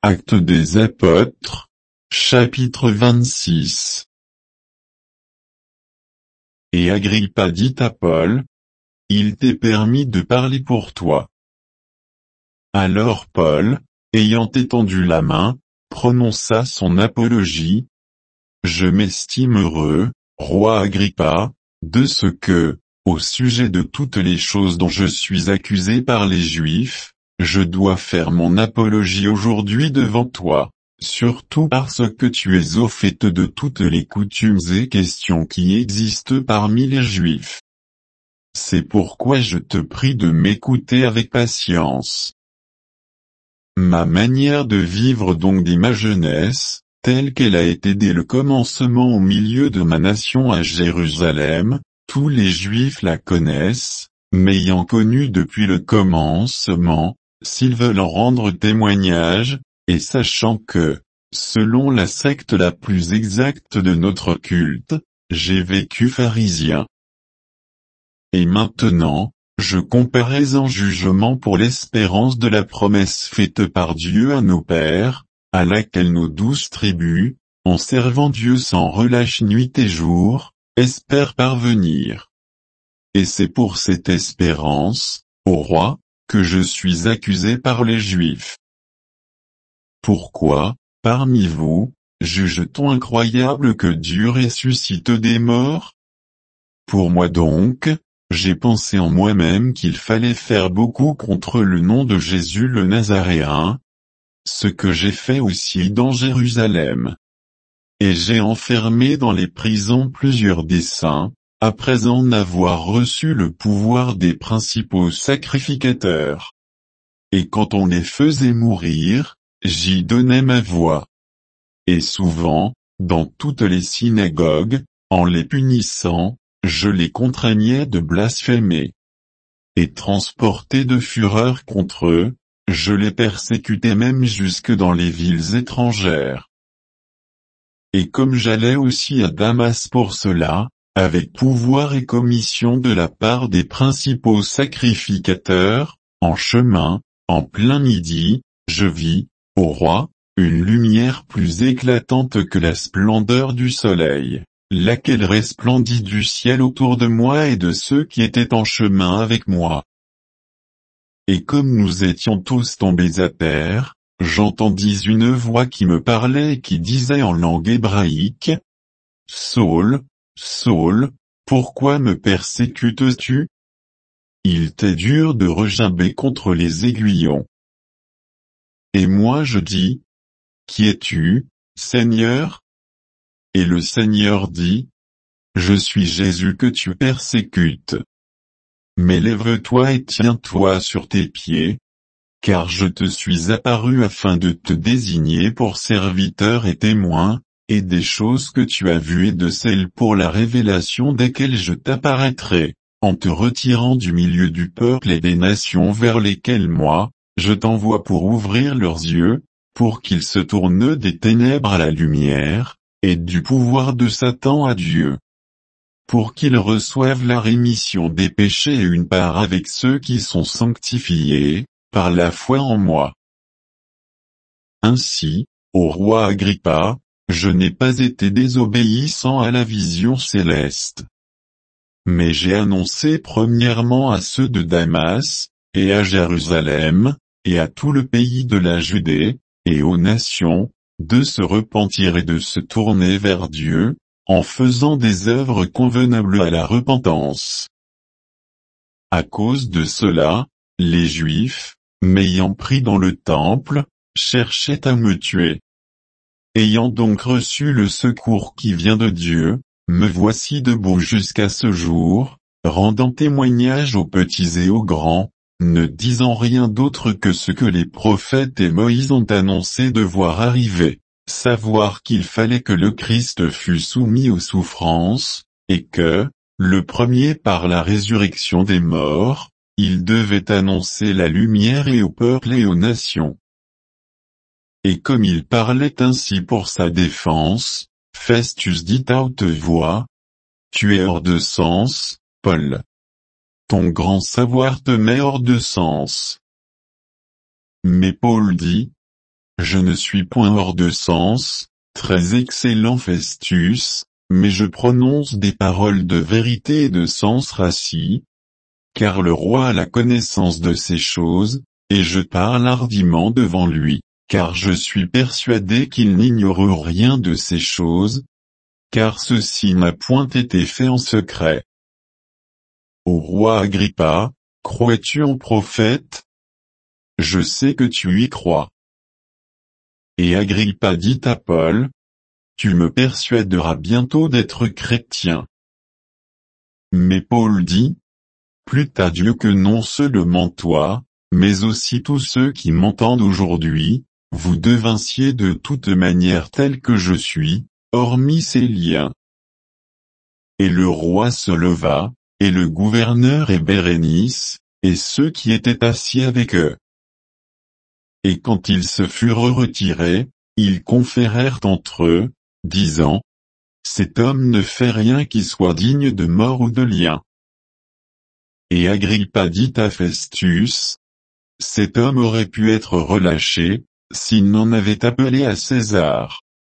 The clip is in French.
Actes des Apôtres, chapitre 26. Et Agrippa dit à Paul, « Il t'est permis de parler pour toi. » Alors Paul, ayant étendu la main, prononça son apologie. « Je m'estime heureux, roi Agrippa, de ce que, au sujet de toutes les choses dont je suis accusé par les Juifs, je dois faire mon apologie aujourd'hui devant toi, surtout parce que tu es au fait de toutes les coutumes et questions qui existent parmi les Juifs. C'est pourquoi je te prie de m'écouter avec patience. Ma manière de vivre donc dès ma jeunesse, telle qu'elle a été dès le commencement au milieu de ma nation à Jérusalem, tous les Juifs la connaissent, m'ayant connue depuis le commencement, s'ils veulent en rendre témoignage, et sachant que, selon la secte la plus exacte de notre culte, j'ai vécu pharisien. Et maintenant, je comparais en jugement pour l'espérance de la promesse faite par Dieu à nos pères, à laquelle nos 12 tribus, en servant Dieu sans relâche nuit et jour, espèrent parvenir. Et c'est pour cette espérance, ô roi, que je suis accusé par les Juifs. Pourquoi, parmi vous, juge-t-on incroyable que Dieu ressuscite des morts? Pour moi donc, j'ai pensé en moi-même qu'il fallait faire beaucoup contre le nom de Jésus le Nazaréen, ce que j'ai fait aussi dans Jérusalem. Et j'ai enfermé dans les prisons plusieurs des saints, après en avoir reçu le pouvoir des principaux sacrificateurs. Et quand on les faisait mourir, j'y donnais ma voix. Et souvent, dans toutes les synagogues, en les punissant, je les contraignais de blasphémer. Et transporté de fureur contre eux, je les persécutais même jusque dans les villes étrangères. Et comme j'allais aussi à Damas pour cela, avec pouvoir et commission de la part des principaux sacrificateurs, en chemin, en plein midi, je vis, ô roi, une lumière plus éclatante que la splendeur du soleil, laquelle resplendit du ciel autour de moi et de ceux qui étaient en chemin avec moi. Et comme nous étions tous tombés à terre, j'entendis une voix qui me parlait et qui disait en langue hébraïque, « Saul, Saul, pourquoi me persécutes-tu? Il t'est dur de regimber contre les aiguillons. » Et moi je dis, « Qui es-tu, Seigneur? » Et le Seigneur dit, « Je suis Jésus que tu persécutes. Mais lève-toi et tiens-toi sur tes pieds, car je te suis apparu afin de te désigner pour serviteur et témoin, et des choses que tu as vues et de celles pour la révélation desquelles je t'apparaîtrai, en te retirant du milieu du peuple et des nations vers lesquelles moi, je t'envoie pour ouvrir leurs yeux, pour qu'ils se tournent des ténèbres à la lumière, et du pouvoir de Satan à Dieu. Pour qu'ils reçoivent la rémission des péchés et une part avec ceux qui sont sanctifiés, par la foi en moi. Ainsi, ô roi Agrippa, je n'ai pas été désobéissant à la vision céleste. Mais j'ai annoncé premièrement à ceux de Damas, et à Jérusalem, et à tout le pays de la Judée, et aux nations, de se repentir et de se tourner vers Dieu, en faisant des œuvres convenables à la repentance. À cause de cela, les Juifs, m'ayant pris dans le temple, cherchaient à me tuer. Ayant donc reçu le secours qui vient de Dieu, me voici debout jusqu'à ce jour, rendant témoignage aux petits et aux grands, ne disant rien d'autre que ce que les prophètes et Moïse ont annoncé devoir arriver, savoir qu'il fallait que le Christ fût soumis aux souffrances, et que, le premier par la résurrection des morts, il devait annoncer la lumière et au peuple et aux nations. Et comme il parlait ainsi pour sa défense, Festus dit à haute voix, « Tu es hors de sens, Paul. Ton grand savoir te met hors de sens. » Mais Paul dit, Je ne suis point hors de sens, très excellent Festus, mais je prononce des paroles de vérité et de sens rassis, car le roi a la connaissance de ces choses, et je parle hardiment devant lui, car je suis persuadé qu'il n'ignore rien de ces choses, car ceci n'a point été fait en secret. Ô roi Agrippa, crois-tu en prophète? Je sais que tu y crois. Et Agrippa dit à Paul, tu me persuaderas bientôt d'être chrétien. Mais Paul dit, plût à Dieu que non seulement toi, mais aussi tous ceux qui m'entendent aujourd'hui, vous devinciez de toute manière tel que je suis, hormis ces liens. Et le roi se leva, et le gouverneur et Bérénice, et ceux qui étaient assis avec eux. Et quand ils se furent retirés, ils conférèrent entre eux, disant, cet homme ne fait rien qui soit digne de mort ou de lien. Et Agrippa dit à Festus, cet homme aurait pu être relâché, s'il n'en avait appelé à César.